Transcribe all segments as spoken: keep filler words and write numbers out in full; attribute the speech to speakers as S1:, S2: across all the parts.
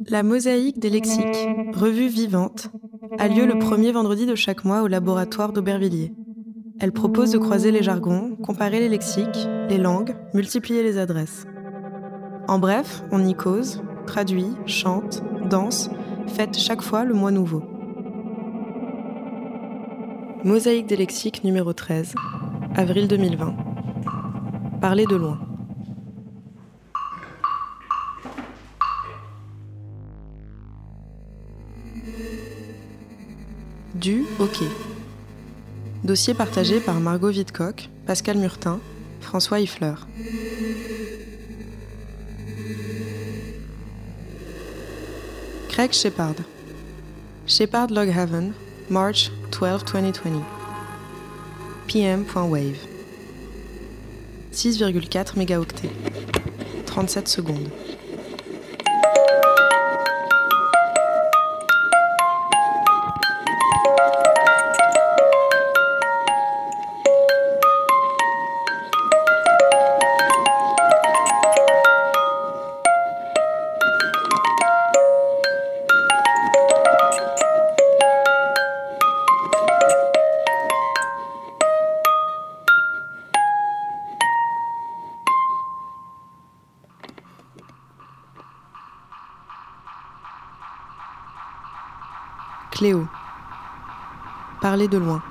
S1: La Mosaïque des lexiques, revue vivante, a lieu le premier vendredi de chaque mois au laboratoire d'Aubervilliers. Elle propose de croiser les jargons, comparer les lexiques, les langues, multiplier les adresses. En bref, on y cause, traduit, chante, danse, fête chaque fois le mois nouveau. Mosaïque des lexiques numéro treize, avril deux mille vingt. Parler de loin. Du OK. Dossier partagé par Margot Vidcock, Pascal Murtin, François Ifleur. Craig Shepard. Shepard Log Haven, March twelfth twenty twenty. P M.wave. six virgule quatre mégaoctets. trente-sept secondes. Cléo. Parler de loin.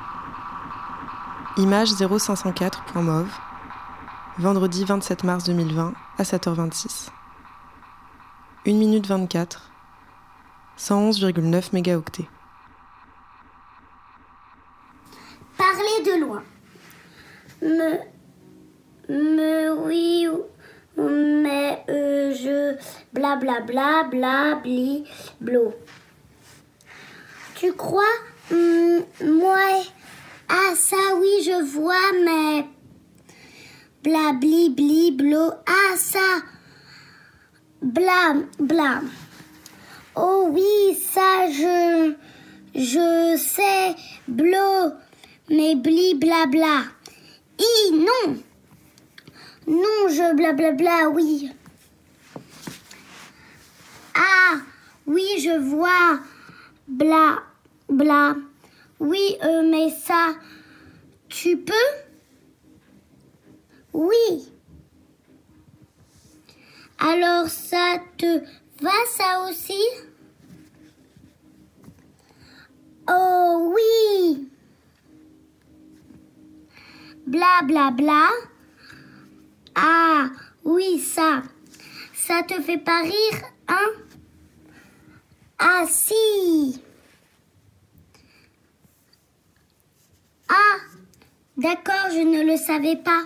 S1: Image zéro cinq cent quatre point mov. Vendredi vingt-sept mars deux mille vingt à sept heures vingt-six. une minute vingt-quatre. cent onze virgule neuf mégaoctets.
S2: Parler de loin. Me. Me. Oui. Mais. Euh, je. Blablabla. Bla. Bli. Blo. Tu crois hum, moi. Ah, ça, oui, je vois, mais. Bla, bli, bli, blo. Ah, ça. Bla, bla. Oh, oui, ça, je. Je sais. Blo. Mais bli, bla, bla. I, non. Non, je blablabla, bla, bla, oui. Ah, oui, je vois. Bla, bla. Oui, euh, mais ça, tu peux? Oui. Alors ça te va, ça aussi? Oh oui. Bla, bla, bla. Ah, oui, ça. Ça te fait pas rire, hein? Ah, si. Ah, d'accord, je ne le savais pas.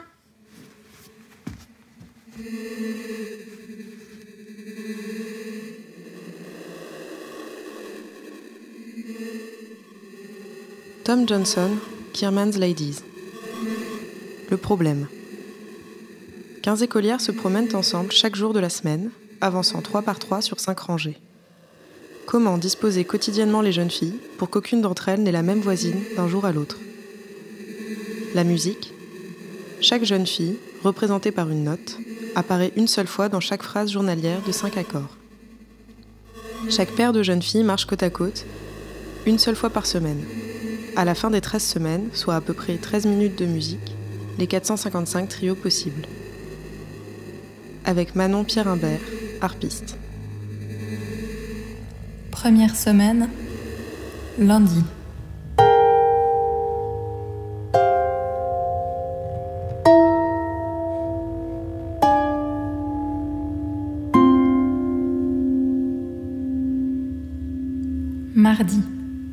S1: Tom Johnson, Kierman's Ladies. Le problème. quinze écolières se promènent ensemble chaque jour de la semaine, avançant trois par trois sur cinq rangées. Comment disposer quotidiennement les jeunes filles pour qu'aucune d'entre elles n'ait la même voisine d'un jour à l'autre? La musique. Chaque jeune fille, représentée par une note, apparaît une seule fois dans chaque phrase journalière de cinq accords. Chaque paire de jeunes filles marche côte à côte, une seule fois par semaine. À la fin des treize semaines, soit à peu près treize minutes de musique, les quatre cent cinquante-cinq trios possibles. Avec Manon Pierre-Imbert, harpiste.
S3: Première semaine, lundi. Mardi.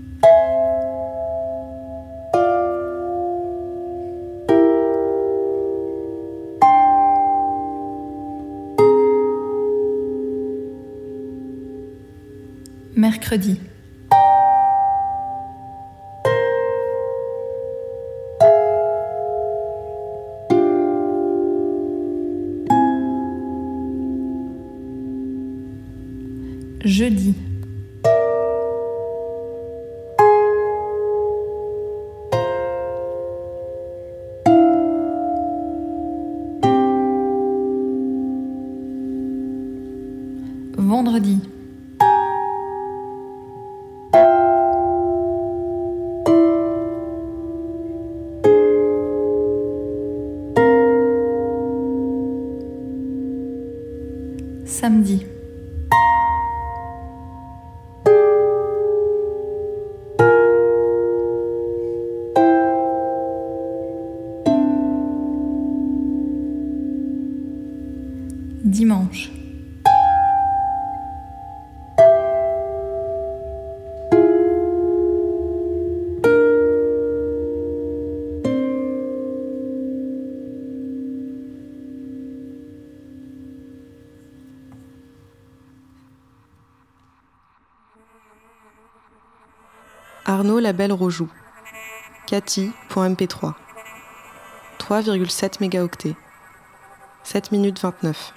S3: Mercredi. Jeudi. Vendredi. Samedi. Dimanche.
S1: Arnaud Labelle Rojoux. Cathy.m p trois. trois virgule sept mégaoctets. sept minutes vingt-neuf.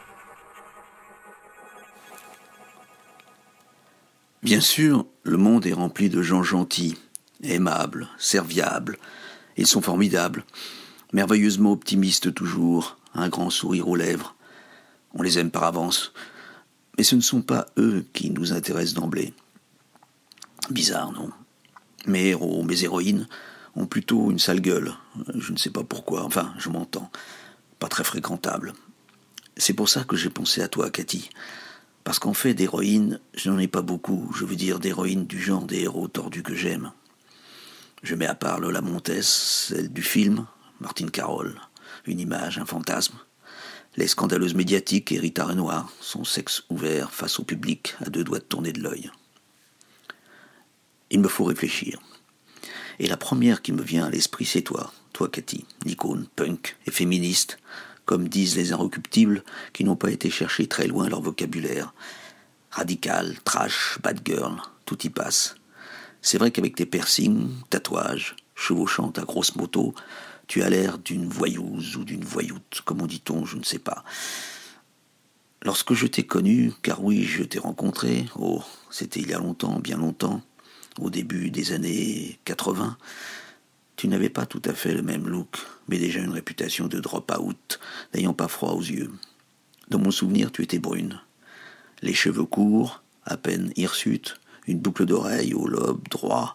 S4: Bien sûr, le monde est rempli de gens gentils, aimables, serviables. Ils sont formidables, merveilleusement optimistes toujours, un grand sourire aux lèvres. On les aime par avance. Mais ce ne sont pas eux qui nous intéressent d'emblée. Bizarre, non ? Mes héros, mes héroïnes ont plutôt une sale gueule. Je ne sais pas pourquoi, enfin, je m'entends. Pas très fréquentable. C'est pour ça que j'ai pensé à toi, Cathy. Parce qu'en fait, d'héroïnes, je n'en ai pas beaucoup. Je veux dire d'héroïnes du genre des héros tordus que j'aime. Je mets à part Lola Montez, celle du film, Martine Carole, une image, un fantasme. Les scandaleuses médiatiques et Rita Renoir, son sexe ouvert face au public, à deux doigts de tourner de l'œil. Il me faut réfléchir. Et la première qui me vient à l'esprit, c'est toi, toi Cathy, l'icône, punk et féministe, comme disent les inrecuptibles qui n'ont pas été chercher très loin leur vocabulaire. Radical, trash, bad girl, tout y passe. C'est vrai qu'avec tes piercings, tatouages, chevauchant ta grosse moto, tu as l'air d'une voyeuse ou d'une voyoute, comment dit-on, je ne sais pas. Lorsque je t'ai connu, car oui, je t'ai rencontré, oh, c'était il y a longtemps, bien longtemps, au début des années quatre-vingts, tu n'avais pas tout à fait le même look, mais déjà une réputation de drop-out, n'ayant pas froid aux yeux. Dans mon souvenir, tu étais brune. Les cheveux courts, à peine hirsutes, une boucle d'oreille au lobe droit.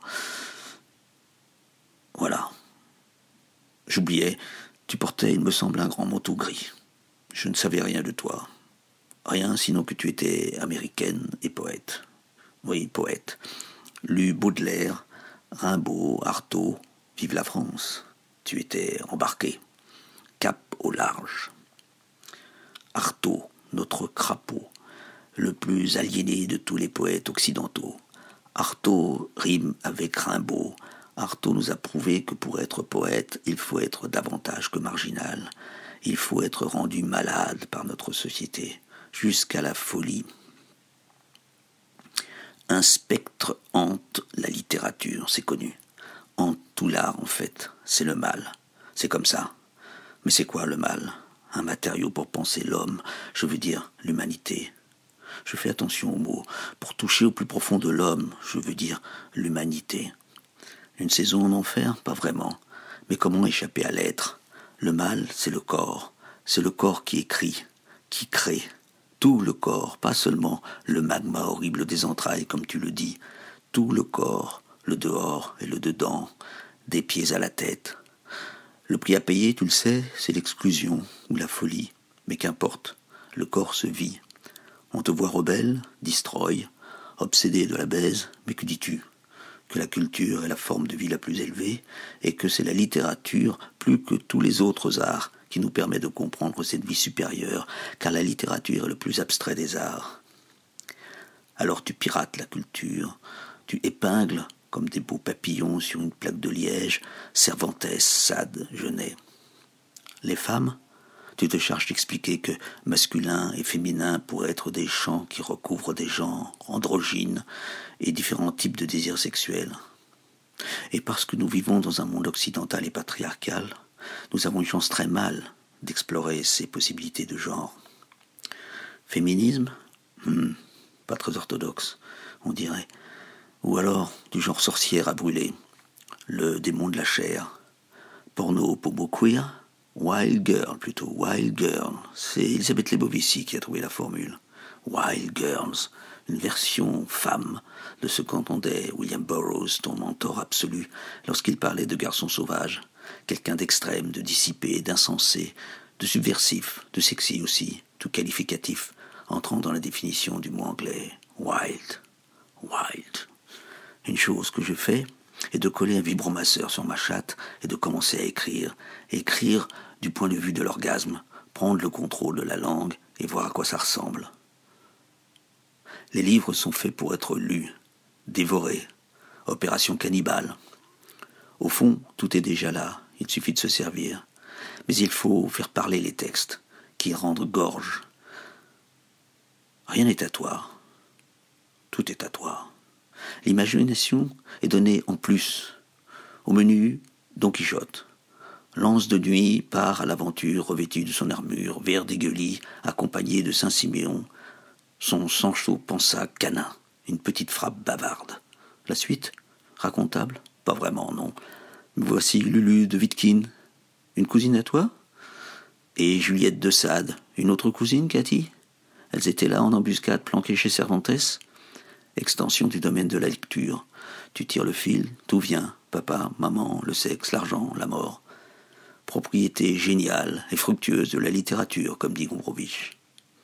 S4: Voilà. J'oubliais, tu portais, il me semble, un grand manteau gris. Je ne savais rien de toi. Rien, sinon que tu étais américaine et poète. Oui, poète. Lu Baudelaire, Rimbaud, Artaud, vive la France. Tu étais embarqué, cap au large. Artaud, notre crapaud, le plus aliéné de tous les poètes occidentaux. Artaud rime avec Rimbaud. Artaud nous a prouvé que pour être poète, il faut être davantage que marginal. Il faut être rendu malade par notre société, jusqu'à la folie. Un spectre hante la littérature, c'est connu. Hante tout l'art, en fait. C'est le mal. C'est comme ça. Mais c'est quoi le mal ? Un matériau pour penser l'homme, je veux dire l'humanité. Je fais attention aux mots. Pour toucher au plus profond de l'homme, je veux dire l'humanité. Une saison en enfer ? Pas vraiment. Mais comment échapper à l'être ? Le mal, c'est le corps. C'est le corps qui écrit, qui crée. Tout le corps, pas seulement le magma horrible des entrailles, comme tu le dis. Tout le corps, le dehors et le dedans, des pieds à la tête. Le prix à payer, tu le sais, c'est l'exclusion ou la folie. Mais qu'importe, le corps se vit. On te voit rebelle, destroy, obsédé de la baise, mais que dis-tu ? Que la culture est la forme de vie la plus élevée et que c'est la littérature, plus que tous les autres arts, qui nous permet de comprendre cette vie supérieure, car la littérature est le plus abstrait des arts. Alors tu pirates la culture, tu épingles, comme des beaux papillons sur une plaque de liège, Cervantes, Sade, Genet. Les femmes, tu te charges d'expliquer que masculin et féminin pourraient être des champs qui recouvrent des genres androgynes et différents types de désirs sexuels. Et parce que nous vivons dans un monde occidental et patriarcal, nous avons une chance très mal d'explorer ces possibilités de genre. Féminisme ? hmm, Pas très orthodoxe, on dirait. Ou alors du genre sorcière à brûler, le démon de la chair. Porno pour queer ? Wild Girl plutôt, Wild Girl. C'est Elisabeth Lebovici qui a trouvé la formule. Wild Girls, une version femme de ce qu'entendait William Burroughs, ton mentor absolu, lorsqu'il parlait de garçons sauvages. Quelqu'un d'extrême, de dissipé, d'insensé, de subversif, de sexy aussi, tout qualificatif, entrant dans la définition du mot anglais « wild ». Wild. Une chose que je fais est de coller un vibromasseur sur ma chatte et de commencer à écrire. Écrire du point de vue de l'orgasme, prendre le contrôle de la langue et voir à quoi ça ressemble. Les livres sont faits pour être lus, dévorés. Opération cannibale. Au fond, tout est déjà là, il suffit de se servir. Mais il faut faire parler les textes, qui rendent gorge. Rien n'est à toi. Tout est à toi. L'imagination est donnée en plus. Au menu, Don Quichotte. L'anse de nuit part à l'aventure revêtu de son armure, vert dégueulis, accompagné de Saint-Siméon. Son Sancho Panza canin, une petite frappe bavarde. La suite, racontable? Pas vraiment, non. Mais voici Lulu de Witkin. Une cousine à toi? Et Juliette de Sade, une autre cousine, Cathy? Elles étaient là en embuscade, planquées chez Cervantes? Extension du domaine de la lecture. Tu tires le fil, tout vient. Papa, maman, le sexe, l'argent, la mort. Propriété géniale et fructueuse de la littérature, comme dit Gombrowicz.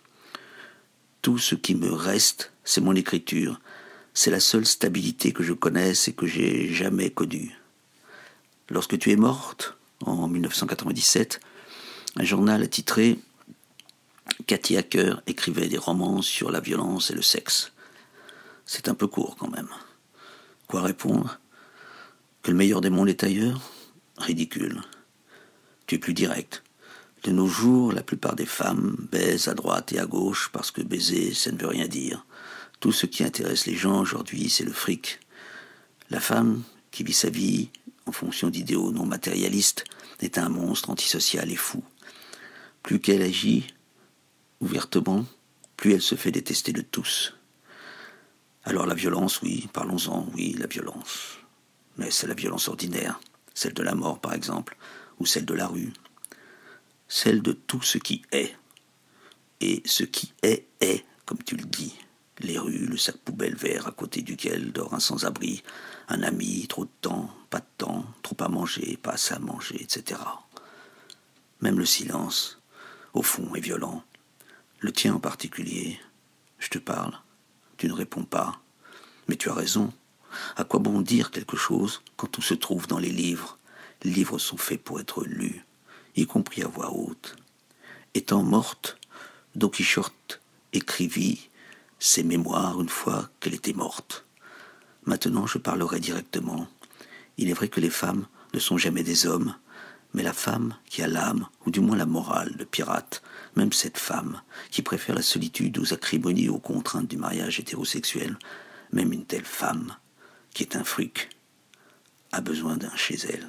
S4: Tout ce qui me reste, c'est mon écriture. C'est la seule stabilité que je connaisse et que j'ai jamais connue. Lorsque tu es morte, en dix-neuf cent quatre-vingt-dix-sept, un journal a titré « Cathy Hacker écrivait des romans sur la violence et le sexe ». C'est un peu court quand même. Quoi répondre? Que le meilleur des mondes est ailleurs? Ridicule. Tu es plus direct. De nos jours, la plupart des femmes baisent à droite et à gauche parce que baiser, ça ne veut rien dire. Tout ce qui intéresse les gens aujourd'hui, c'est le fric. La femme qui vit sa vie en fonction d'idéaux non matérialistes est un monstre antisocial et fou. Plus qu'elle agit ouvertement, plus elle se fait détester de tous. Alors la violence, oui, parlons-en, oui, la violence. Mais c'est la violence ordinaire, celle de la mort par exemple, ou celle de la rue. Celle de tout ce qui est. Et ce qui est, est, comme tu le dis. Les rues, le sac poubelle vert à côté duquel dort un sans-abri, un ami, trop de temps, pas de temps, trop à manger, pas assez à manger, et cetera. Même le silence, au fond, est violent. Le tien en particulier. Je te parle. Tu ne réponds pas. Mais tu as raison. À quoi bon dire quelque chose quand tout se trouve dans les livres? Les livres sont faits pour être lus, y compris à voix haute. Étant morte, Don Quichotte écrivit ses mémoires une fois qu'elle était morte. Maintenant, je parlerai directement. Il est vrai que les femmes ne sont jamais des hommes, mais la femme qui a l'âme, ou du moins la morale de pirate, même cette femme qui préfère la solitude aux acrimonies et aux contraintes du mariage hétérosexuel, même une telle femme, qui est un fric, a besoin d'un chez elle.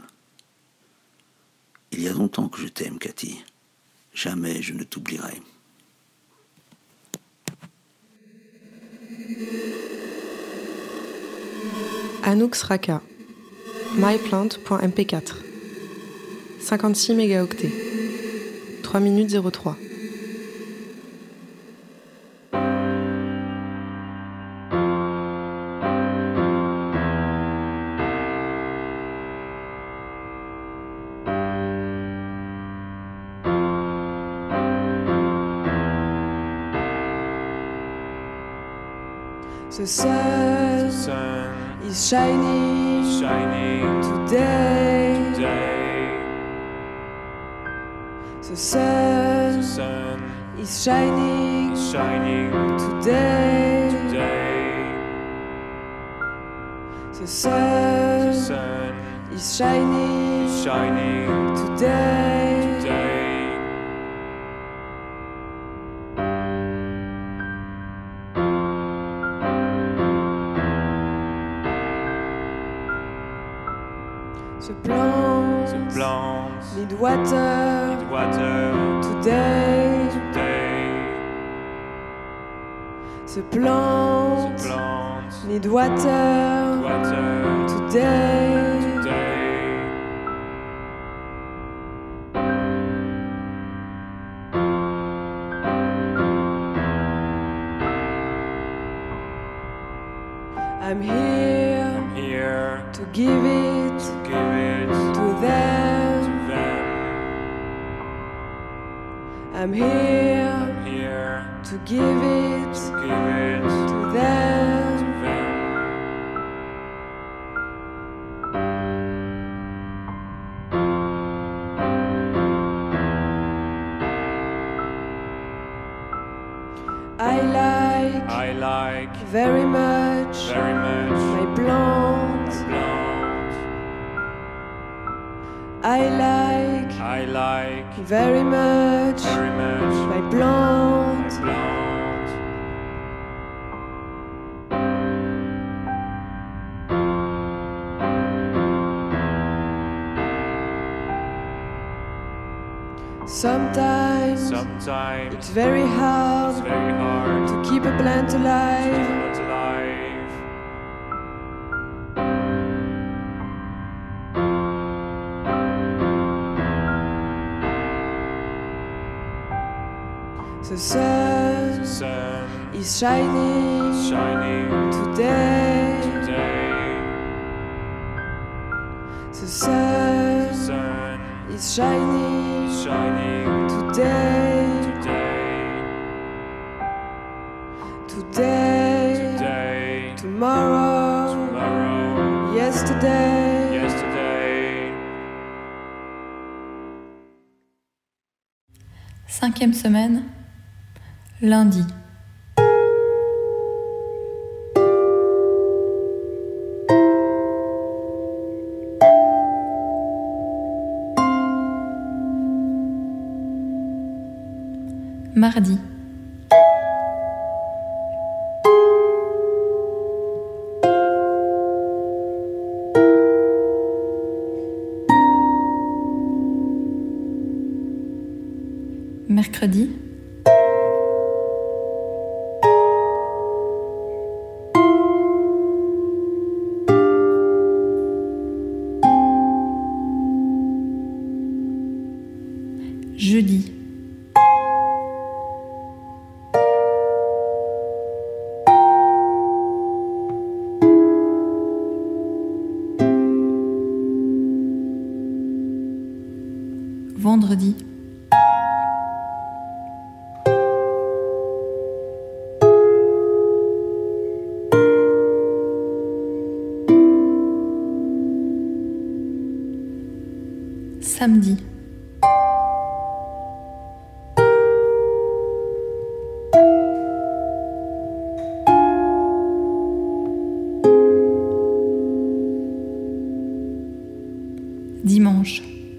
S4: Il y a longtemps que je t'aime, Cathy. Jamais je ne t'oublierai.
S1: Anouk Sraka, myplant point m p quatre, cinquante-six mégaoctets, trois minutes zéro trois.
S5: The sun,
S6: The sun
S5: is shining,
S6: is shining
S5: today.
S6: today.
S5: The sun,
S6: The sun
S5: is shining,
S6: is shining
S5: today.
S6: today.
S5: The sun,
S6: The sun
S5: is shining,
S6: is shining
S5: today.
S6: today.
S5: The plants,
S6: The plants
S5: need water,
S6: need water
S5: today.
S6: today.
S5: The
S6: The
S5: plants,
S6: plants
S5: need water,
S6: water
S5: today.
S6: today.
S5: I'm here
S6: I'm here
S5: to give it
S6: to give it
S5: to them.
S6: to them.
S5: I'm here
S6: I'm here
S5: to give I like
S6: I like
S5: very much
S6: very much
S5: my blonde.
S6: blonde.
S5: I like
S6: I like
S5: very much
S6: very much
S5: my blonde.
S6: blonde.
S5: Sometimes
S6: Sometimes
S5: it's very
S6: it's
S5: hard
S6: very hard
S5: to keep a plant alive.
S6: to keep alive.
S5: The sun
S6: The sun
S5: is shining
S6: is shining
S5: today.
S6: today.
S5: The sun
S6: The sun
S5: is shining
S6: is shining
S5: today.
S6: today.
S5: Today,
S6: Today,
S5: tomorrow,
S6: tomorrow,
S5: yesterday.
S6: yesterday.
S3: Cinquième semaine, lundi. Mardi. Mercredi. Jeudi. Vendredi. Samedi. Dimanche.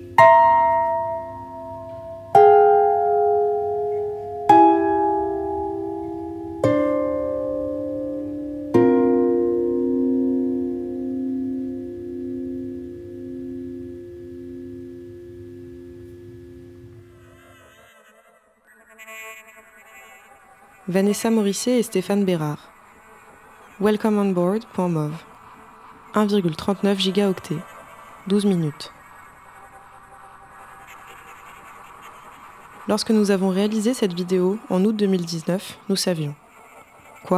S1: Vanessa Morisset et Stéphane Bérard. Welcome on board.mov. un virgule trente-neuf gigaoctets. douze minutes. Lorsque nous avons réalisé cette vidéo en août deux mille dix-neuf, nous savions. Quoi ?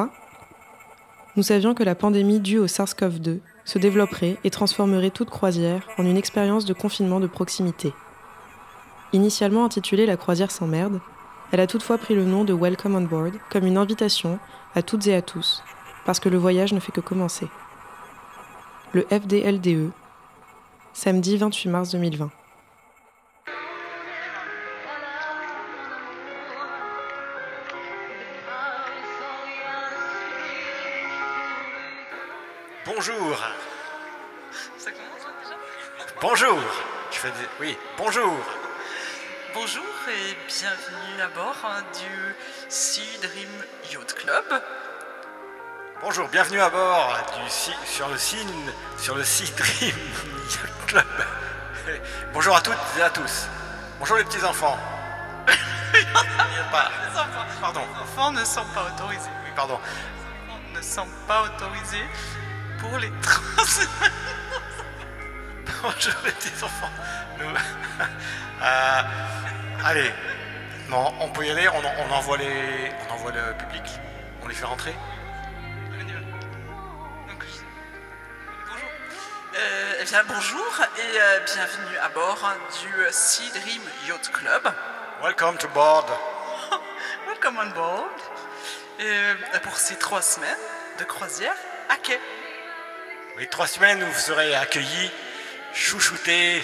S1: Nous savions que la pandémie due au SARS-CoV deux se développerait et transformerait toute croisière en une expérience de confinement de proximité. Initialement intitulée La croisière sans merde, elle a toutefois pris le nom de Welcome on Board comme une invitation à toutes et à tous, parce que le voyage ne fait que commencer. Le F D L D E, samedi vingt-huit mars deux mille vingt.
S7: Bonjour.
S8: Ça commence là, déjà ?
S7: Bonjour. Je fais des... Oui, bonjour.
S8: Bonjour et bienvenue à bord hein, du Sea Dream Yacht Club.
S7: Bonjour, bienvenue à bord du Sea- sur le Sea sur le Sea Dream Yacht Club. Bonjour à toutes et à tous. Bonjour les petits enfants. Pas-
S8: Les enfants,
S7: Pardon.
S8: les enfants ne sont pas autorisés.
S7: Oui, pardon.
S8: Les enfants ne sont pas autorisés pour les trans.
S7: Bonjour les petits enfants. Nous- Euh, allez, non, on peut y aller. On, en- on envoie les, on envoie le public. On les fait rentrer.
S8: On y va. Donc, je- Bonjour. Euh, eh bien, bonjour et euh, bienvenue à bord hein, du Sea Dream Yacht Club.
S7: Welcome to board.
S8: Welcome on board. Euh, pour ces trois semaines de croisière à quai.
S7: Les trois semaines où vous serez accueillis, chouchoutés,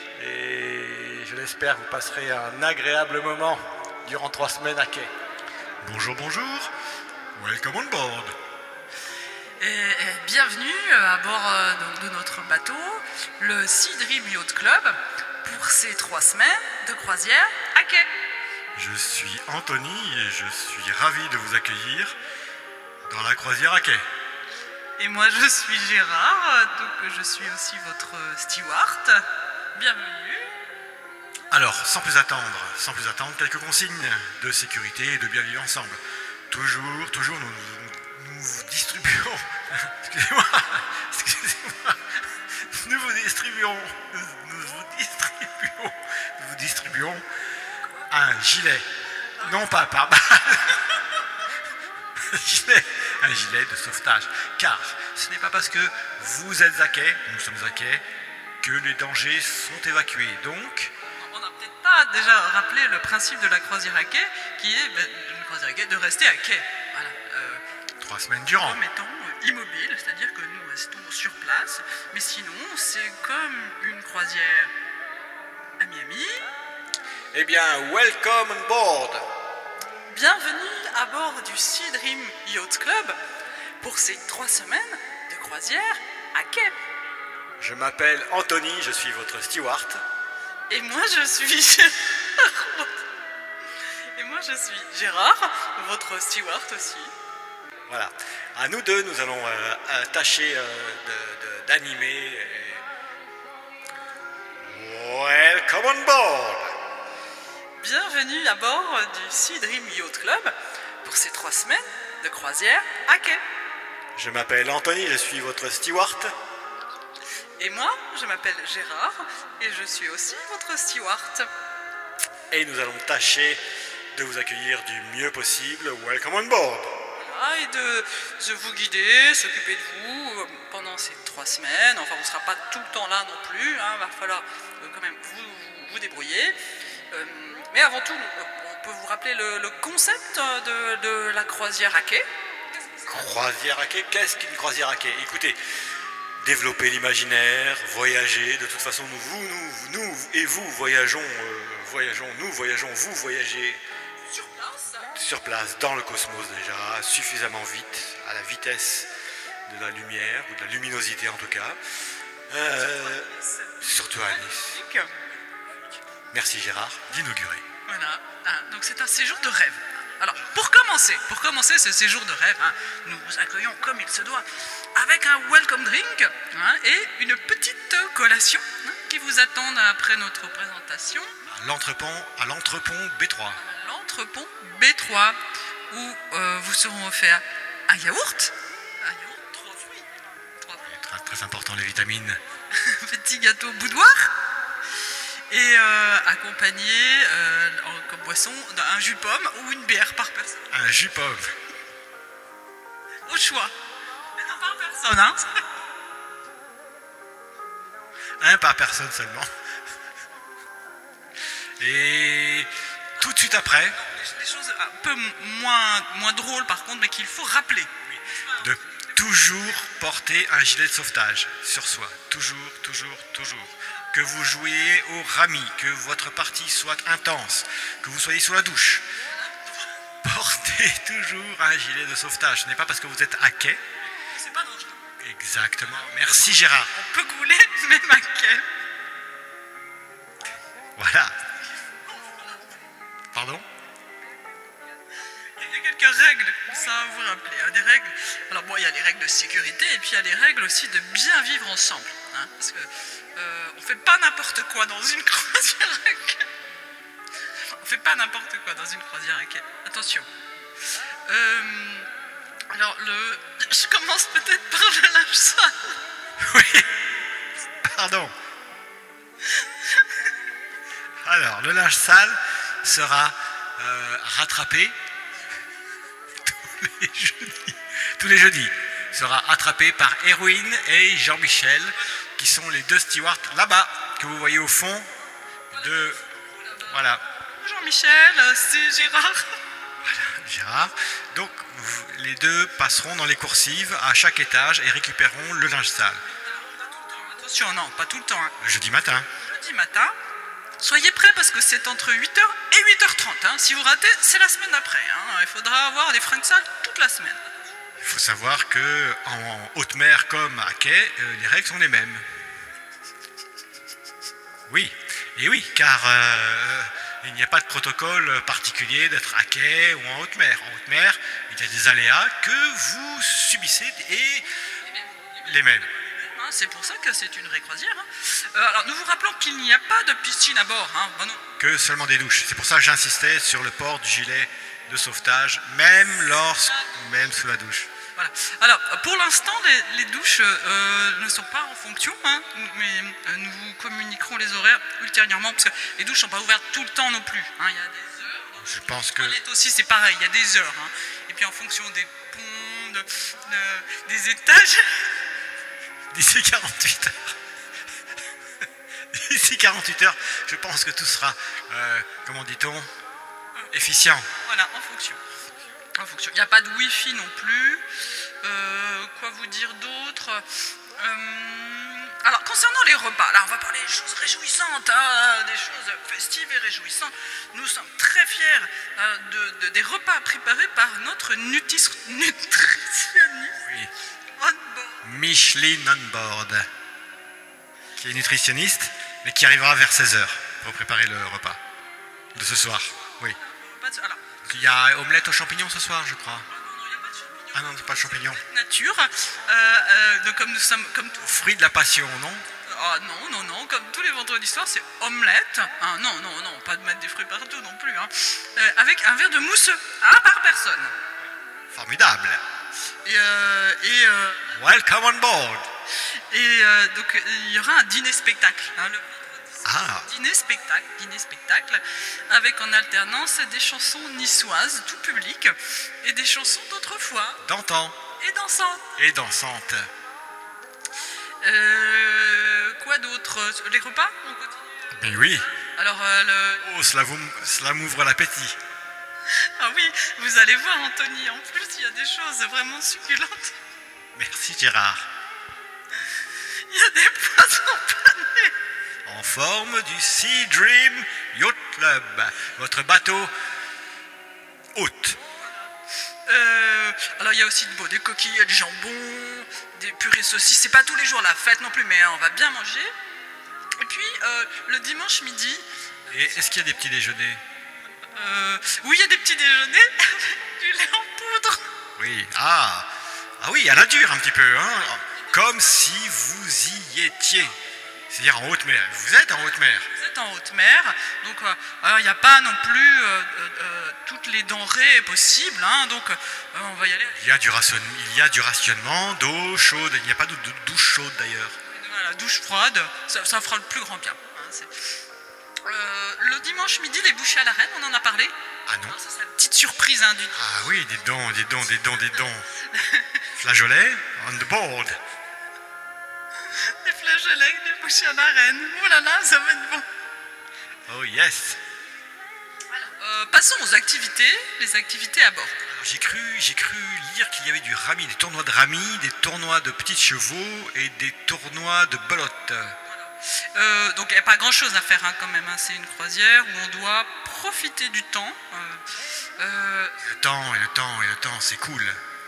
S7: et je l'espère vous passerez un agréable moment durant trois semaines à quai. Bonjour, bonjour. Welcome on board.
S8: Et, et bienvenue à bord euh, donc, de notre bateau, le Sea Dream Yacht Club, pour ces trois semaines de croisière à quai.
S7: Je suis Anthony et je suis ravi de vous accueillir dans la croisière à quai.
S8: Et moi je suis Gérard, donc je suis aussi votre steward. Bienvenue.
S7: Alors, sans plus attendre, sans plus attendre, quelques consignes de sécurité et de bien vivre ensemble. Toujours, toujours, nous, nous, nous distribuons. Excusez-moi, excusez-moi. Nous vous distribuons, nous, nous vous distribuons, nous vous distribuons un gilet. Non pas par un gilet, un gilet de sauvetage. Car ce n'est pas parce que vous êtes à quai, nous sommes à quai, que les dangers sont évacués. Donc,
S8: On n'a peut-être pas déjà rappelé le principe de la croisière à quai, qui est ben, une croisière à quai de rester à quai. Voilà. Euh,
S7: trois semaines durant.
S8: Comme étant immobile, c'est-à-dire que nous restons sur place, mais sinon c'est comme une croisière à Miami.
S7: Eh bien, welcome on board.
S8: Bienvenue à bord du Sea Dream Yacht Club pour ces trois semaines de croisière à quai.
S7: Je m'appelle Anthony, je suis votre steward.
S8: Et moi je suis Gérard. Et moi je suis Gérard, votre steward aussi.
S7: Voilà. À nous deux, nous allons euh, euh, tâcher euh, de- de- d'animer. euh, Welcome on board.
S8: Bienvenue à bord du Sea Dream Yacht Club pour ces trois semaines de croisière à quai.
S7: Je m'appelle Anthony, je suis votre steward.
S8: Et moi, je m'appelle Gérard et je suis aussi votre steward.
S7: Et nous allons tâcher de vous accueillir du mieux possible. Welcome on board.
S8: Voilà, et de, de vous guider, s'occuper de vous euh, pendant ces trois semaines. Enfin, on ne sera pas tout le temps là non plus. Il va falloir euh, quand même vous, vous, vous débrouiller. Euh, mais avant tout, euh, on peut vous rappeler le, le concept de, de la croisière à quai.
S7: Croisière à quai, qu'est-ce qu'une croisière à quai? Écoutez, développer l'imaginaire, voyager, de toute façon nous, vous, nous, nous et vous voyageons, euh, voyageons, nous voyageons, vous voyagez
S8: Sur place.
S7: sur place, dans le cosmos déjà, suffisamment vite, à la vitesse de la lumière, ou de la luminosité en tout cas. Euh, surtout à Nice. Merci Gérard d'inaugurer.
S8: Voilà, ah, donc c'est un séjour de rêve. Alors, pour commencer, pour commencer ce séjour de rêve, hein, nous vous accueillons comme il se doit, avec un welcome drink hein, et une petite collation hein, qui vous attendent après notre présentation.
S7: À l'entrepont, à l'entrepont B trois.
S8: L'entrepont B trois, où euh, vous seront offerts un yaourt, un yaourt, trois fruits, trois fruits,
S7: Très, très important les vitamines.
S8: un petit gâteau boudoir, et euh, accompagné euh, en- comme boisson d'un jus de pomme ou une bière par personne.
S7: Un jus pomme.
S8: Au choix. Mais un par personne, hein.
S7: Un par personne seulement. Et tout de suite après,
S8: Des choses un peu m- moins, moins drôles par contre, mais qu'il faut rappeler.
S7: de toujours porter un gilet de sauvetage sur soi. Toujours, toujours, toujours. Que vous jouiez au rami, que votre partie soit intense, que vous soyez sous la douche. Portez toujours un gilet de sauvetage. Ce n'est pas parce que vous êtes à quai.
S8: C'est pas dangereux.
S7: Exactement. Merci Gérard.
S8: On peut couler même à quai.
S7: Voilà. Pardon?
S8: Il y a quelques règles, ça à vous rappeler. hein, des règles. Alors bon, il y a les règles de sécurité et puis il y a les règles aussi de bien vivre ensemble. hein, parce que euh, on fait pas n'importe quoi dans une croisière à quai. On fait pas n'importe quoi dans une croisière à quai. Attention. Euh, alors le, je commence peut-être par le linge sale.
S7: Oui. Pardon. Alors, le linge sale sera euh, rattrapé tous les jeudis. Tous les jeudis. Sera attrapé par Erwin et Jean-Michel, qui sont les deux stewards là-bas, que vous voyez au fond de... Voilà.
S8: Jean-Michel, c'est Gérard.
S7: Gérard. Donc, vous- les deux passeront dans les coursives à chaque étage et récupéreront le linge sale.
S8: Attention, non, pas tout le temps. hein.
S7: Le jeudi matin.
S8: Jeudi matin, soyez prêts parce que c'est entre huit heures et huit heures trente. Hein. Si vous ratez, c'est la semaine d'après. Hein. Il faudra avoir des fringues sales toute la semaine.
S7: Il faut savoir que en haute mer comme à quai, euh, les règles sont les mêmes. Oui, et oui, car euh, il n'y a pas de protocole particulier d'être à quai ou en haute mer. En haute mer, il y a des aléas que vous subissez et les mêmes.
S8: Hein, c'est pour ça que c'est une vraie croisière. Hein. Euh, alors, nous vous rappelons qu'il n'y a pas de piscine à bord. Hein. Bon, non.
S7: Que seulement des douches. C'est pour ça que j'insistais sur le port du gilet de sauvetage, même, lorsque, même sous la douche.
S8: Voilà. Alors, pour l'instant, les, les douches euh, ne sont pas en fonction, hein, mais euh, nous vous communiquerons les horaires ultérieurement, parce que les douches ne sont pas ouvertes tout le temps non plus. Hein. Il y a des heures.
S7: Je pense que...
S8: Les toilettes aussi, c'est pareil, il y a des heures. Hein. Et puis en fonction des ponts, de, de, des étages...
S7: D'ici quarante-huit heures. D'ici quarante-huit heures, je pense que tout sera, euh, comment dit-on, efficient.
S8: Voilà, en fonction. En fonction. Il n'y a pas de Wi-Fi non plus. Euh, quoi vous dire d'autre euh, Alors, concernant les repas, là, on va parler des choses réjouissantes, hein, des choses festives et réjouissantes. Nous sommes très fiers euh, de, de, des repas préparés par notre nutis, nutritionniste.
S7: Oui.
S8: On board.
S7: Micheline on board, qui est nutritionniste, mais qui arrivera vers seize heures pour préparer le repas de ce soir. Oui.
S8: Pas de, alors,
S7: Il y a omelette aux champignons ce soir, je crois. Ah non, c'est pas de champignons.
S8: nature, euh, euh, donc comme nous sommes, comme tout.
S7: Fruit de la passion, non?
S8: Ah non, non, non, comme tous les vendredis soirs, c'est omelette. Ah, non, non, non, pas de mettre des fruits partout non plus. Hein. Euh, avec un verre de mousseux, hein, par personne.
S7: Formidable.
S8: Et, euh, et, euh,
S7: Welcome on board.
S8: et euh, donc il y aura un dîner-spectacle. Hein, le
S7: Ah,
S8: dîner-spectacle, dîner-spectacle, avec en alternance des chansons niçoises, tout public, et des chansons d'autrefois,
S7: d'antan
S8: et dansantes.
S7: et dansante.
S8: Euh, quoi d'autre? Les repas, on continue.
S7: Mais oui.
S8: Alors, euh, le...
S7: Oh, cela, vous, cela m'ouvre l'appétit.
S8: Ah oui, vous allez voir, Anthony, en plus, il y a des choses vraiment succulentes.
S7: Merci Gérard.
S8: Il y a des poissons panés.
S7: En forme du Sea Dream Yacht Club, votre bateau haute.
S8: Euh, alors, il y a aussi bon, des coquilles de jambon, des purées saucisses. C'est pas tous les jours la fête non plus, mais on va bien manger. Et puis, euh, le dimanche midi...
S7: Et est-ce qu'il y a des petits déjeuners?
S8: Euh, oui, il y a des petits déjeuners avec du lait en poudre.
S7: Oui. Ah, ah oui, à la dure un petit peu, hein. Comme si vous y étiez. C'est-à-dire en haute mer. Vous êtes en haute mer.
S8: Vous êtes en haute mer, donc euh, alors il n'y a pas non plus euh, euh, toutes les denrées possibles, hein, donc euh, on va y aller.
S7: Il y a du ration... il y a du rationnement d'eau chaude. Il n'y a pas de de douche chaude d'ailleurs.
S8: Voilà, douche froide, ça, ça fera le plus grand bien. Hein, c'est... Euh, le dimanche midi, les bouchées à la reine, on en a parlé.
S7: Ah non.
S8: Alors, ça, c'est la petite surprise hein, du.
S7: Ah oui, des dons, des dons, des dons, des dons. Flageolet on the board.
S8: Des flageolets, des bouchées à la reine. Oh là là, ça va être bon.
S7: Oh yes.
S8: Euh, passons aux activités, les activités à bord.
S7: Alors, j'ai cru, j'ai cru lire qu'il y avait du rami, des tournois de rami, des tournois de petits chevaux et des tournois de belote.
S8: Euh, donc il n'y a pas grand chose à faire hein, quand même, hein. C'est une croisière où on doit profiter du temps. Euh, euh,
S7: Le temps et le temps et le temps, c'est cool.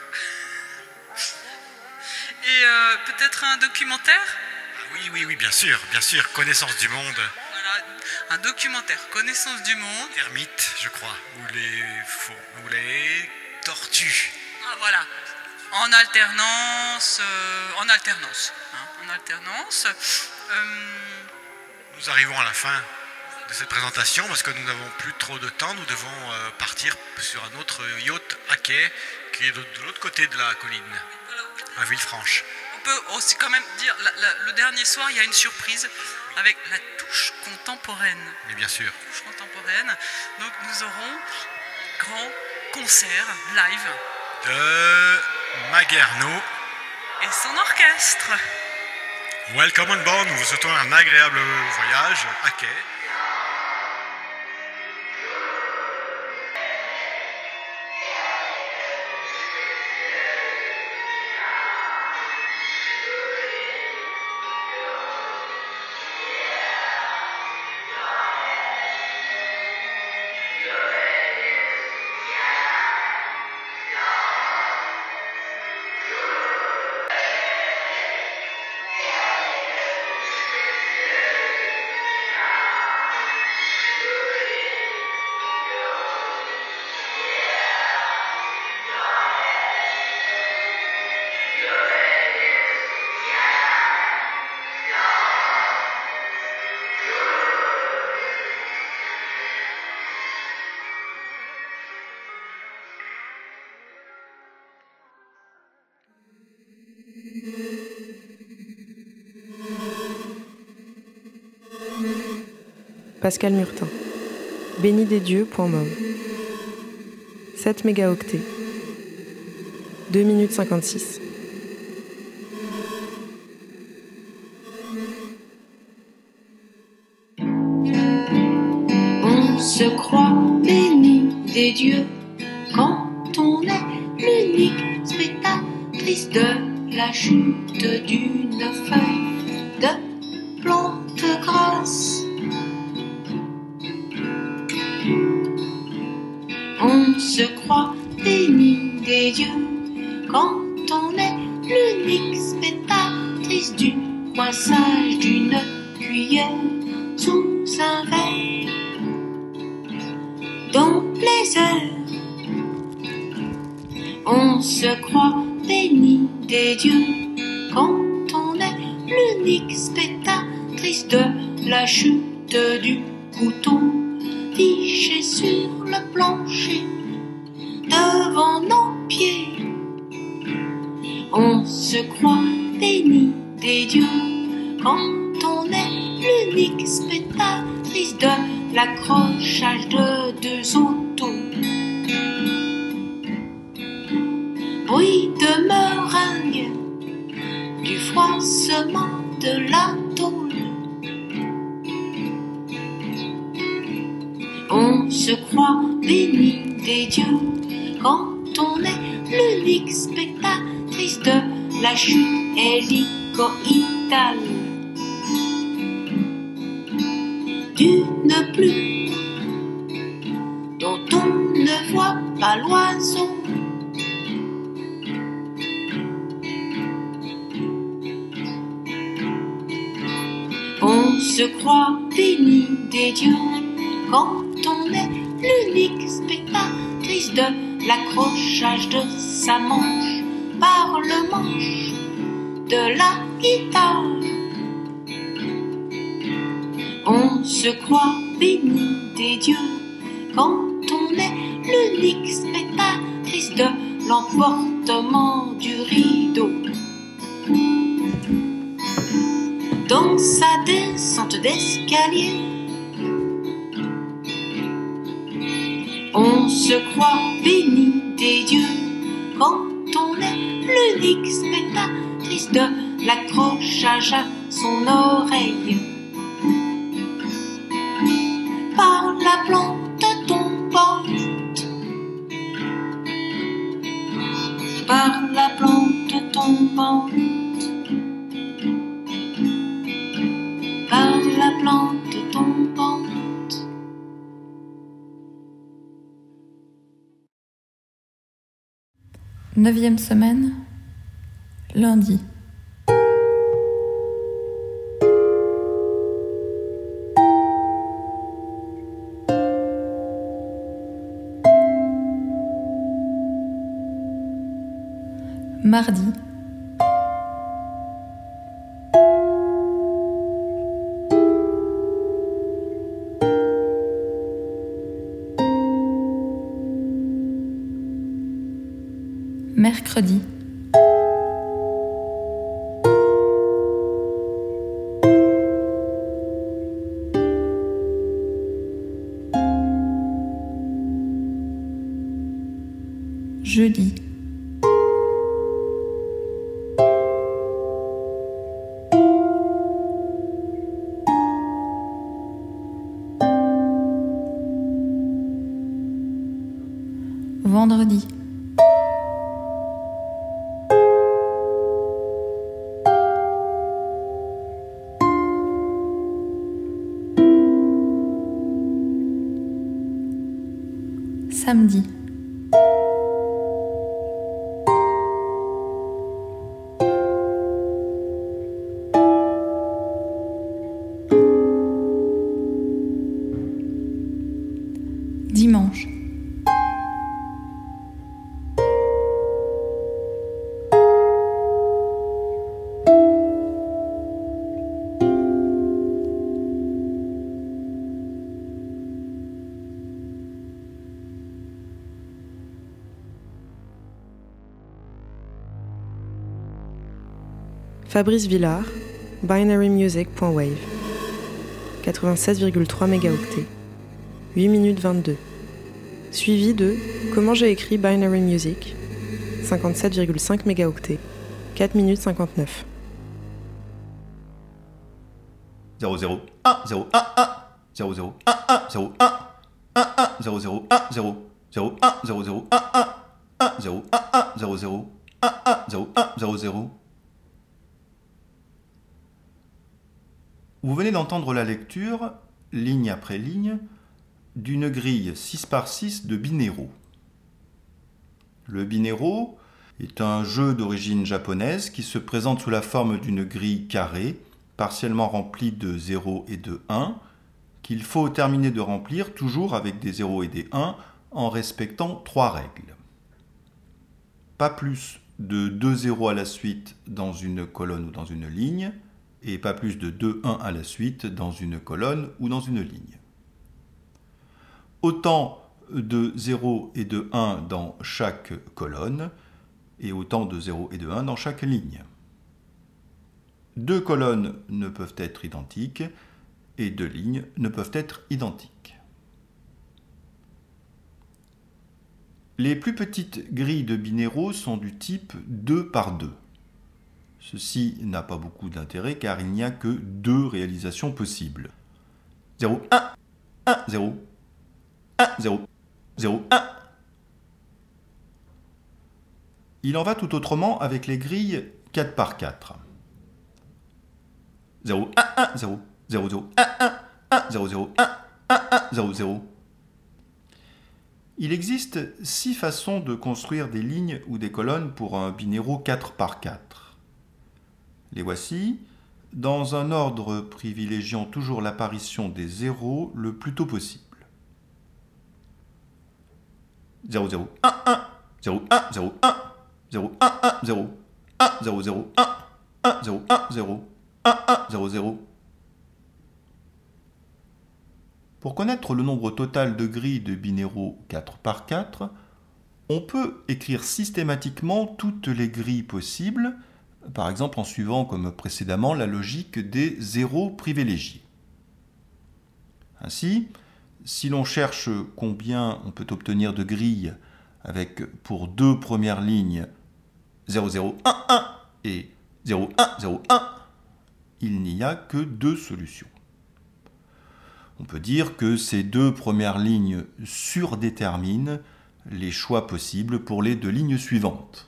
S8: et euh, peut-être un documentaire.
S7: Ah oui, oui, oui, bien sûr, bien sûr, connaissance du monde.
S8: Voilà, un documentaire, connaissance du monde.
S7: Termites, je crois, ou les, four... ou les tortues.
S8: Ah, voilà, en alternance, euh, en alternance, hein, en alternance. Euh,
S7: Nous arrivons à la fin de cette présentation parce que nous n'avons plus trop de temps. Nous devons euh, partir sur un autre yacht à quai qui est de, de l'autre côté de la colline, à Villefranche.
S8: on peut aussi quand même dire, la, la, le dernier soir, il y a une surprise avec la touche contemporaine.
S7: Mais bien sûr.
S8: Touche contemporaine. Donc nous aurons un grand concert live
S7: de Maguerno
S8: et son orchestre.
S7: Welcome on board, nous vous souhaitons un agréable voyage à quai.
S1: Pascal Murtin. Béni des dieux, point mom. sept mégaoctets. deux minutes cinquante-six.
S9: On se croit béni des dieux quand on est l'unique spectatrice de la chute d'une feuille de plante grasse. On se croit béni des dieux quand on est l'unique spectatrice du coinçage d'une cuillère sous un verre dans les airs. On se croit béni des dieux quand on est l'unique spectatrice de la chute du couteau fiché sur le plancher devant nos pieds. On se croit béni des dieux quand on est l'unique spectatrice de l'accrochage de deux autos. Bruit de meringue, du froissement de la tôle. On se croit béni des dieux quand on est l'unique spectatrice de la chute hélicoïdale d'une pluie dont on ne voit pas l'oiseau. On se croit béni des dieux quand on est l'unique spectatrice de l'accrochage de sa manche par le manche de la guitare. On se croit béni des dieux quand on est l'unique spectatrice de l'emportement du rideau. Dans sa descente d'escalier, on se croit béni des dieux quand on est l'unique spectatrice de l'accrochage à son oreille par la plante tombante, par la plante tombante, par la plante tombante.
S3: Neuvième semaine, lundi. Mardi. Mercredi. Jeudi. Vendredi. Samedi. Dimanche.
S1: Fabrice Villard, binary music point wave. quatre-vingt-seize virgule trois mégaoctets, huit minutes vingt-deux. Suivi de Comment j'ai écrit Binary Music, cinquante-sept virgule cinq mégaoctets, quatre minutes cinquante-neuf.
S10: zéro zéro un zéro un un zéro zéro un un zéro un un un zéro zéro un zéro zéro un zéro zéro un un un zéro un un zéro zéro un un zéro un zéro zéro. Vous venez d'entendre la lecture, ligne après ligne, d'une grille six par six de Binero. Le Binero est un jeu d'origine japonaise qui se présente sous la forme d'une grille carrée, partiellement remplie de zéro et de un, qu'il faut terminer de remplir toujours avec des zéros et des un en respectant trois règles. Pas plus de deux zéros à la suite dans une colonne ou dans une ligne, et pas plus de deux un à la suite dans une colonne ou dans une ligne. Autant de zéro et de un dans chaque colonne, et autant de zéro et de un dans chaque ligne. Deux colonnes ne peuvent être identiques, et deux lignes ne peuvent être identiques. Les plus petites grilles de Binero sont du type deux par deux. Ceci n'a pas beaucoup d'intérêt car il n'y a que deux réalisations possibles. zéro, un, un, zéro, un, zéro, zéro, un. Il en va tout autrement avec les grilles quatre par quatre. zéro, un, un, zéro, zéro, zéro, un, un, un, zéro, zéro, un, un, un, zéro, zéro. Il existe six façons de construire des lignes ou des colonnes pour un Binero quatre par quatre. Les voici, dans un ordre privilégiant toujours l'apparition des zéros le plus tôt possible. zéro, zéro, un, un, zéro, un, zéro, un, zéro, un, un, zéro, un, zéro, zéro, un, un, zéro, un, zéro, un, un, zéro, zéro. Pour connaître le nombre total de grilles de Binero quatre par quatre, on peut écrire systématiquement toutes les grilles possibles, par exemple en suivant comme précédemment la logique des zéros privilégiés. Ainsi, si l'on cherche combien on peut obtenir de grilles avec pour deux premières lignes zéro zéro un un et zéro un zéro un, il n'y a que deux solutions. On peut dire que ces deux premières lignes surdéterminent les choix possibles pour les deux lignes suivantes.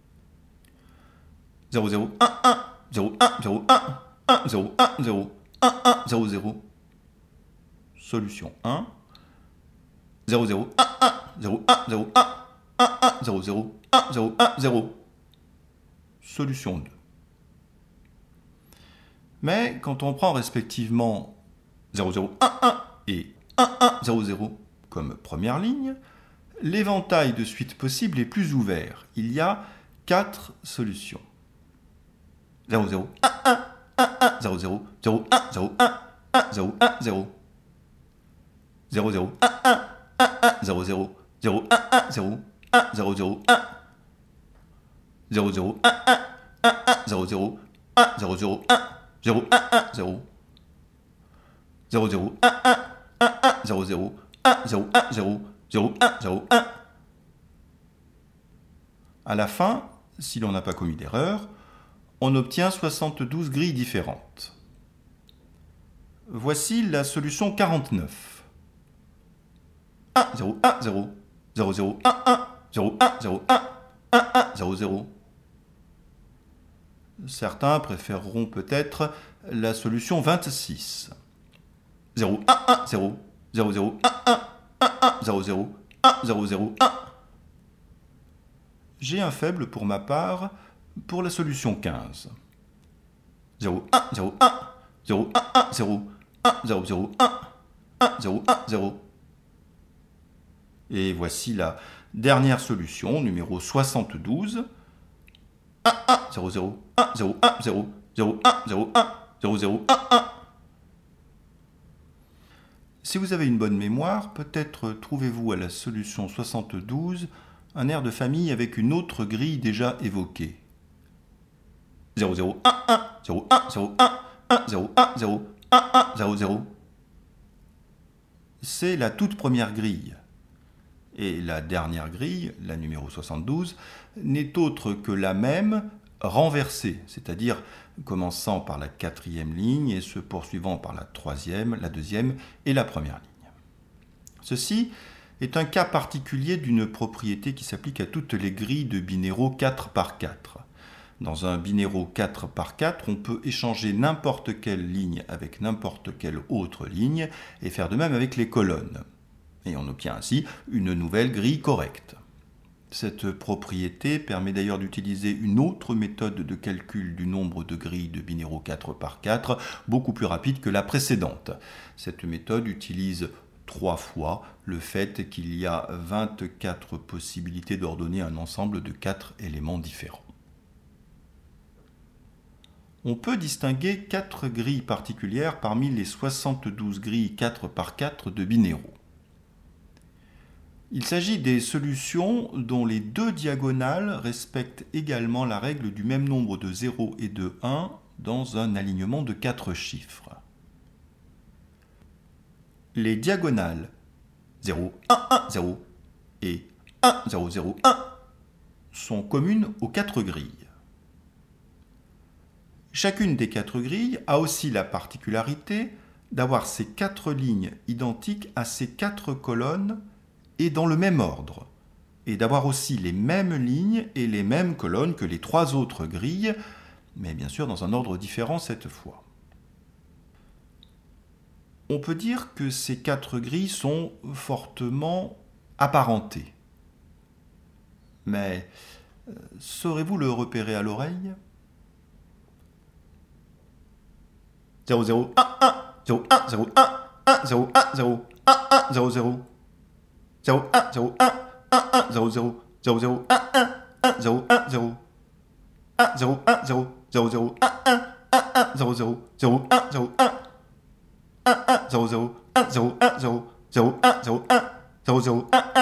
S10: zéro zéro un un, zéro un zéro un, un zéro un zéro, un un zéro zéro. Solution un. zéro zéro un un, zéro un zéro un, un un zéro zéro, un zéro un zéro. Solution deux. Mais quand on prend respectivement zéro zéro un un et un un zéro zéro comme première ligne, l'éventail de suites possibles est plus ouvert. Il y a quatre solutions. zéro zéro un un, un un zéro zéro, zéro un zéro un, un zéro un zéro. zéro zéro un un, un un zéro zéro, zéro un un zéro, un zéro zéro un. zéro zéro un un, un un zéro zéro, un zéro zéro un, zéro un un zéro. zéro zéro un un, un un zéro zéro, un zéro un zéro, zéro un zéro un. À la fin, si l'on n'a pas commis d'erreur, on obtient soixante-douze grilles différentes. Voici la solution quarante-neuf. un zéro un zéro, zéro zéro un un, zéro un zéro un, un un zéro zéro. Certains préféreront peut-être la solution vingt-six. zéro un un zéro, zéro zéro un un, un un zéro zéro, un zéro zéro un. J'ai un faible pour ma part pour la solution quinze. zéro un zéro un, zéro un un zéro, un zéro zéro un, un zéro un zéro. Et voici la dernière solution, numéro soixante-douze. un un zéro zéro, un zéro un zéro, zéro un zéro un, zéro zéro un un. Si vous avez une bonne mémoire, peut-être trouvez-vous à la solution soixante-douze un air de famille avec une autre grille déjà évoquée. zéro zéro un un, zéro un zéro un, un zéro un zéro, un un zéro zéro, c'est la toute première grille. Et la dernière grille, la numéro soixante-douze, n'est autre que la même renversée, c'est-à-dire commençant par la quatrième ligne et se poursuivant par la troisième, la deuxième et la première ligne. Ceci est un cas particulier d'une propriété qui s'applique à toutes les grilles de binéraux quatre par quatre. Dans un binéraux quatre par quatre, on peut échanger n'importe quelle ligne avec n'importe quelle autre ligne et faire de même avec les colonnes. Et on obtient ainsi une nouvelle grille correcte. Cette propriété permet d'ailleurs d'utiliser une autre méthode de calcul du nombre de grilles de binéraux quatre par quatre, beaucoup plus rapide que la précédente. Cette méthode utilise trois fois le fait qu'il y a vingt-quatre possibilités d'ordonner un ensemble de quatre éléments différents. On peut distinguer quatre grilles particulières parmi les soixante-douze grilles quatre par quatre de binéraux. Il s'agit des solutions dont les deux diagonales respectent également la règle du même nombre de zéro et de un dans un alignement de quatre chiffres. Les diagonales zéro, un, un, zéro et un, zéro, zéro, un sont communes aux quatre grilles. Chacune des quatre grilles a aussi la particularité d'avoir ces quatre lignes identiques à ces quatre colonnes et dans le même ordre, et d'avoir aussi les mêmes lignes et les mêmes colonnes que les trois autres grilles, mais bien sûr dans un ordre différent cette fois. On peut dire que ces quatre grilles sont fortement apparentées. Mais euh, saurez-vous le repérer à l'oreille ? zéro zéro un un zéro un zéro un un zéro un zéro un un zéro zéro zéro un zéro un un un zéro zéro zéro zéro un un un zéro un zéro un zéro un zéro zéro zéro un un un un zéro zéro zéro un zéro un un un zéro zéro un zéro un zéro zéro un zéro un zéro zéro un un.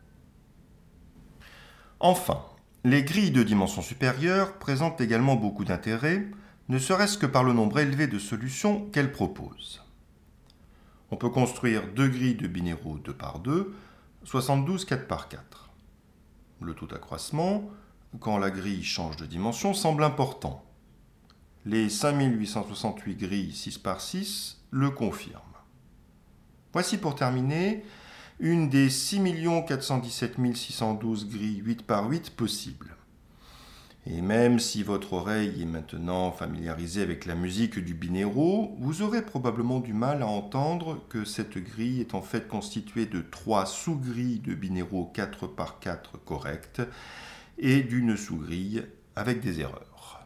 S10: Enfin, les grilles de dimension supérieure présentent également beaucoup d'intérêt, ne serait-ce que par le nombre élevé de solutions qu'elles proposent. On peut construire deux grilles de binéraux deux par deux, soixante-douze quatre par quatre. Le taux d'accroissement, quand la grille change de dimension, semble important. Les cinq mille huit cent soixante-huit grilles six par six le confirment. Voici pour terminer une des six millions quatre cent dix-sept mille six cent douze grilles huit par huit possibles. Et même si votre oreille est maintenant familiarisée avec la musique du binéraux, vous aurez probablement du mal à entendre que cette grille est en fait constituée de trois sous-grilles de binéraux quatre par quatre correctes et d'une sous-grille avec des erreurs.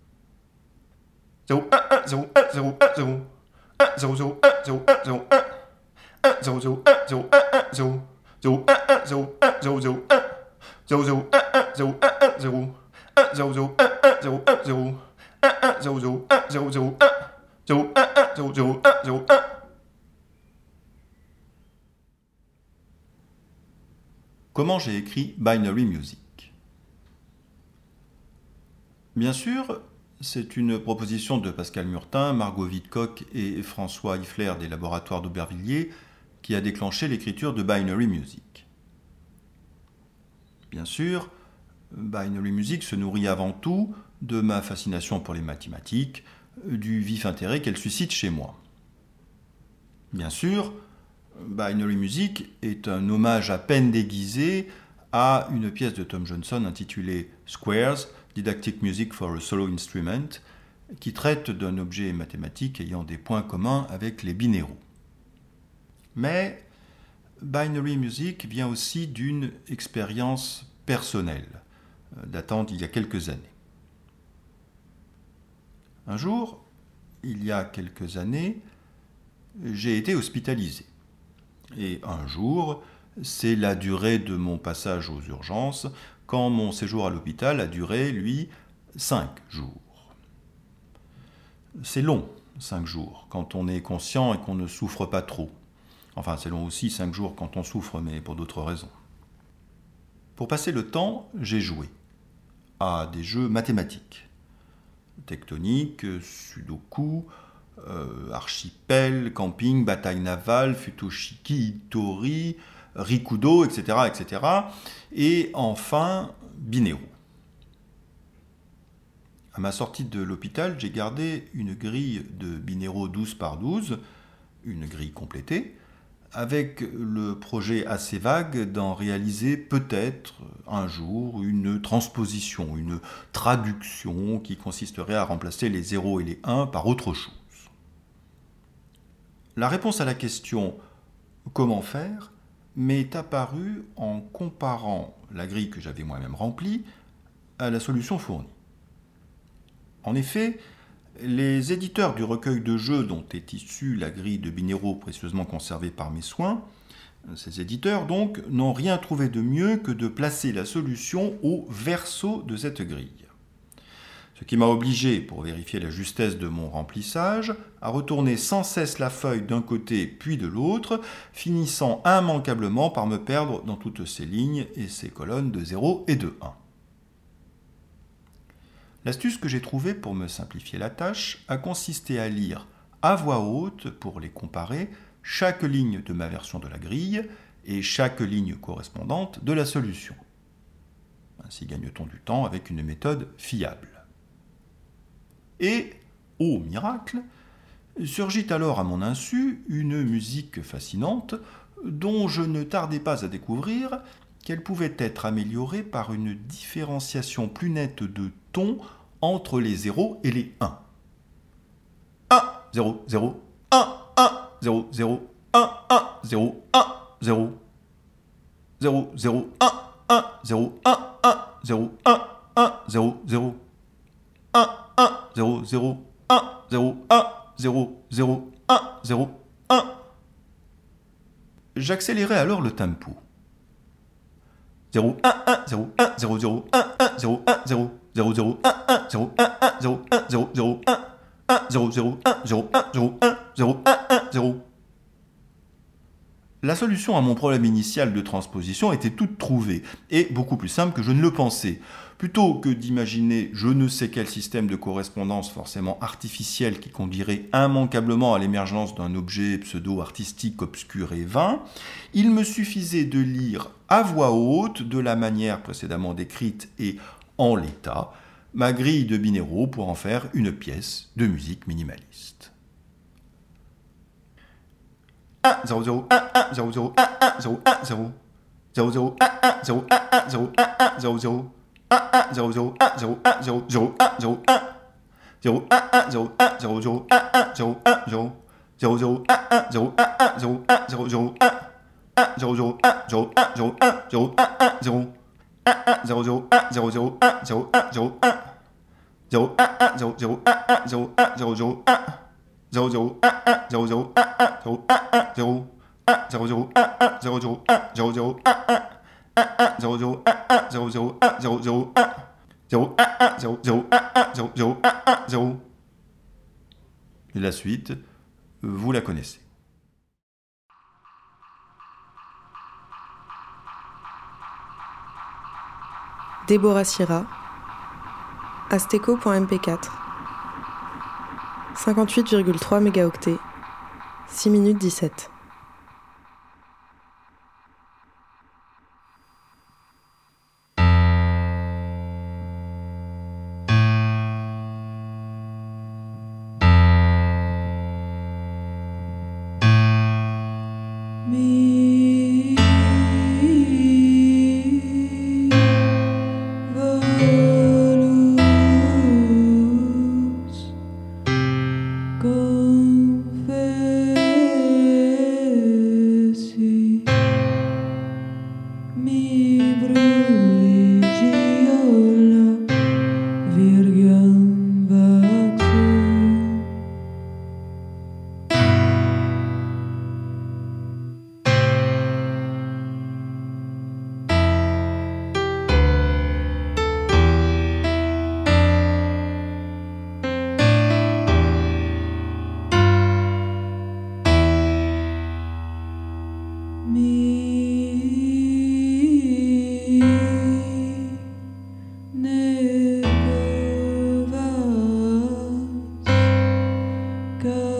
S10: zéro un un zéro un zéro un zéro un zéro zéro un zéro un zéro un un zéro zéro un zéro un un zéro zéro un un zéro un zéro zéro un zéro zéro un un zéro un un zéro un zéro zéro un un zéro un zéro un un zéro zéro un zéro zéro un zéro un un zéro zéro un zéro un. Comment j'ai écrit Binary Music ? Bien sûr, c'est une proposition de Pascal Murtin, Margot Vidcock et François Iffler des laboratoires d'Aubervilliers qui a déclenché l'écriture de Binary Music. Bien sûr, Binary Music se nourrit avant tout de ma fascination pour les mathématiques, du vif intérêt qu'elle suscite chez moi. Bien sûr, Binary Music est un hommage à peine déguisé à une pièce de Tom Johnson intitulée Squares, Didactic Music for a Solo Instrument, qui traite d'un objet mathématique ayant des points communs avec les binéraux. Mais Binary Music vient aussi d'une expérience personnelle, datant d'il y a quelques années. Un jour, il y a quelques années, j'ai été hospitalisé. Et un jour, c'est la durée de mon passage aux urgences, quand mon séjour à l'hôpital a duré, lui, cinq jours. C'est long, cinq jours, quand on est conscient et qu'on ne souffre pas trop. Enfin, c'est long aussi, cinq jours, quand on souffre, mais pour d'autres raisons. Pour passer le temps, j'ai joué à des jeux mathématiques. Tectonique, sudoku, euh, archipel, camping, bataille navale, futoshiki, itori, rikudo, et cetera, et cetera. Et enfin, binero. À ma sortie de l'hôpital, j'ai gardé une grille de binero douze par douze, une grille complétée, avec le projet assez vague d'en réaliser peut-être un jour une transposition, une traduction qui consisterait à remplacer les zéros et les un par autre chose. La réponse à la question « Comment faire ?» m'est apparue en comparant la grille que j'avais moi-même remplie à la solution fournie. En effet, les éditeurs du recueil de jeux dont est issue la grille de binero précieusement conservée par mes soins, ces éditeurs donc n'ont rien trouvé de mieux que de placer la solution au verso de cette grille. Ce qui m'a obligé, pour vérifier la justesse de mon remplissage, à retourner sans cesse la feuille d'un côté puis de l'autre, finissant immanquablement par me perdre dans toutes ces lignes et ces colonnes de zéro et de un. L'astuce que j'ai trouvée pour me simplifier la tâche a consisté à lire à voix haute, pour les comparer, chaque ligne de ma version de la grille et chaque ligne correspondante de la solution. Ainsi gagne-t-on du temps avec une méthode fiable. Et, ô miracle, surgit alors à mon insu une musique fascinante dont je ne tardais pas à découvrir qu'elle pouvait être améliorée par une différenciation plus nette de tons entre les zéros et les un. un, zéro, zéro, un, un, zéro, zéro, un, un, zéro, un, zéro, zéro, zéro, un, un, zéro, un, un, zéro, un, un, zéro, zéro, un, un, zéro, zéro, un, zéro, un, zéro, zéro, un, zéro, un. J'accélérai alors le tempo. zéro, un, un, zéro, un, zéro, zéro, un, un, zéro, un, zéro, zéro, zéro, un, un, zéro, un, un, zéro, un, zéro, zéro, un, un, zéro, zéro, un, zéro, un, zéro, un, zéro, un, un, zéro. La solution à mon problème initial de transposition était toute trouvée, et beaucoup plus simple que je ne le pensais. Plutôt que d'imaginer je ne sais quel système de correspondance forcément artificiel qui conduirait immanquablement à l'émergence d'un objet pseudo-artistique obscur et vain, il me suffisait de lire à voix haute, de la manière précédemment décrite et en l'état, ma grille de binero pour en faire une pièce de musique minimaliste. un, zéro, zéro, un, un, zéro, zéro, un, un, zéro, un, zéro, zéro, zéro, un, un, zéro, un, un, zéro, un, un, zéro, zéro, un, un, zéro, zéro, un, zéro, un, zéro, zéro, un, zéro, un, zéro, un, un, zéro, un, zéro, zéro, un, un, zéro, un, zéro, zéro, zéro, un, un, zéro, un, un, zéro, un, zéro, zéro, un, un, zéro, zéro, un, zéro, un, zéro, un, zéro, un, un, zéro, un, un, zéro, zéro, un, zéro, zéro, un, zéro, un, zéro, un, zéro, un, un, zéro, zéro, un, un, zéro, un, zéro, zéro, un, zéro, zéro, un, un, zéro, zéro, un, un, zéro, un, un, zéro, un, zéro, zéro, un, un, zéro, zéro, un, zéro, zéro, un, un, un, un, zéro, zéro, un, un, zéro, zéro, un, zéro, zéro, un, zéro, un, un, zéro, zéro, un, un, zéro, zéro, un, un, zéro. Et la suite, vous la connaissez.
S1: Déborah Syrah, Asteco point M P quatre, cinquante-huit virgule trois mégaoctets, six minutes dix-sept.
S5: Go.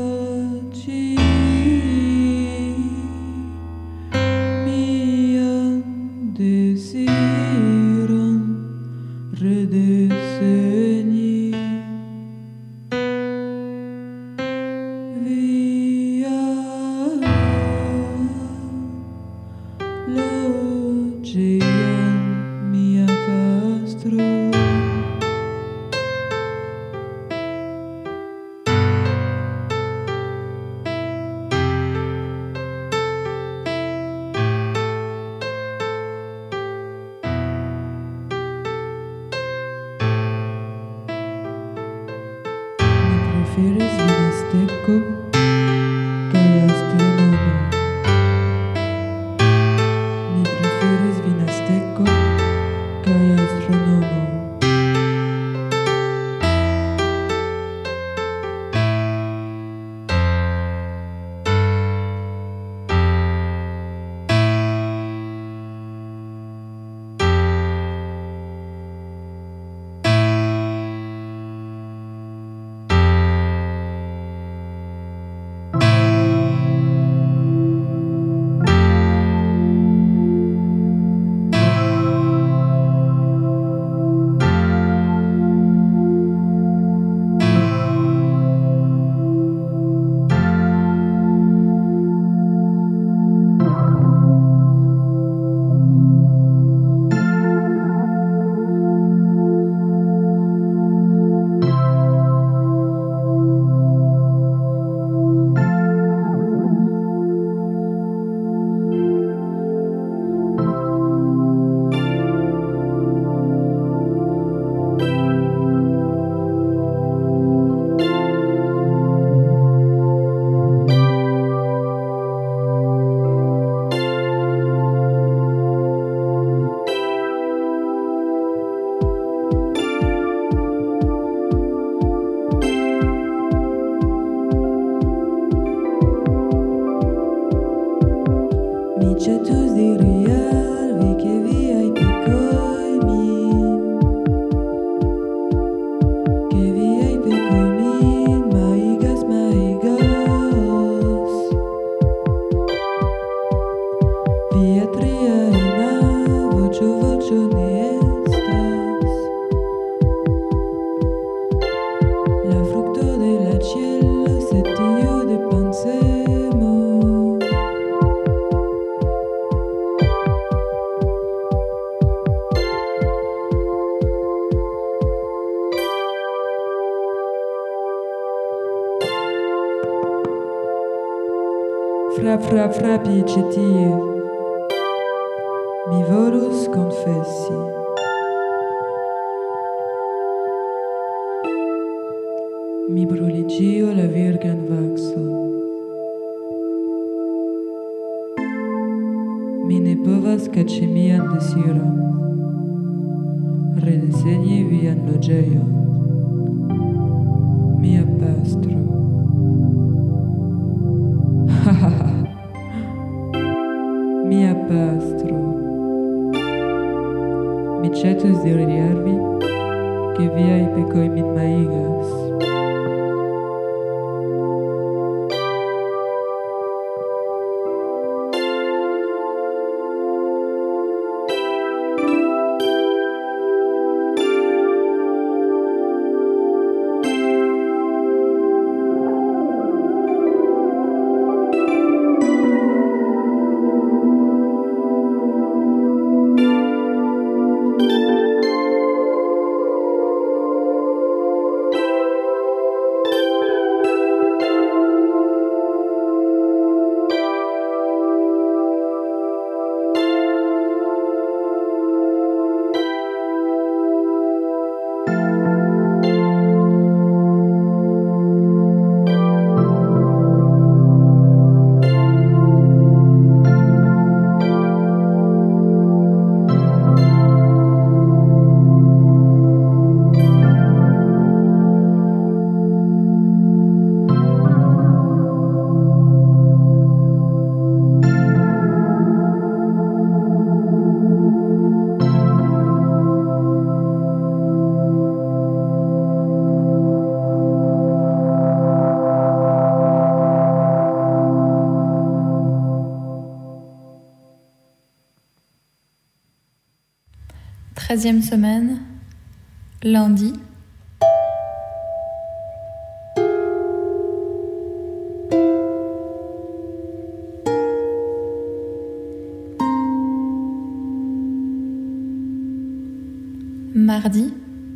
S11: prefieres vin azteco que astrónomo. Mi prefieres vin azteco que astrónomo. Micetus di real, vi che vi hai pecoimin, che vi hai pecoimin, maigas, maigas, via triaina, vocio, vocio, ne estas, la fructo de la cielo, se tio de pensemo. Fra, fra, frapice tie, mi volus confessi. Mi bruligio la virgan vaxo. Mi ne povas caci mian desiron, redesegni vian loĝejon, mia pastro. Mia pastro, mi cetus dirarvi che viai pecoi min maigas.
S3: Treizième semaine, lundi, mardi,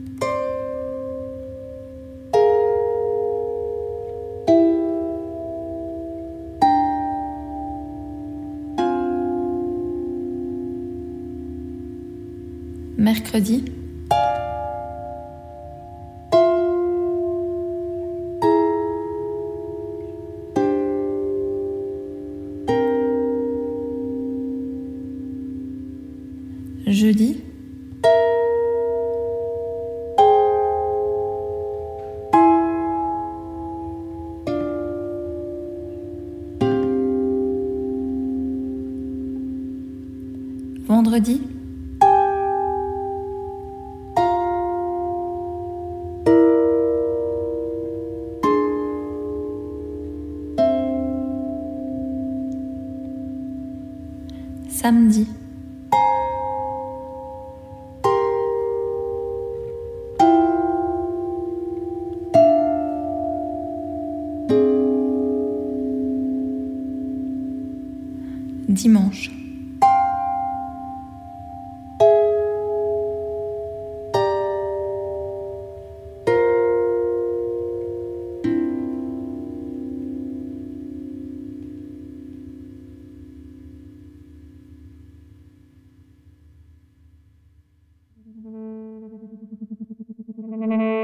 S3: mercredi, jeudi, vendredi, samedi, dimanche.
S12: Thank you.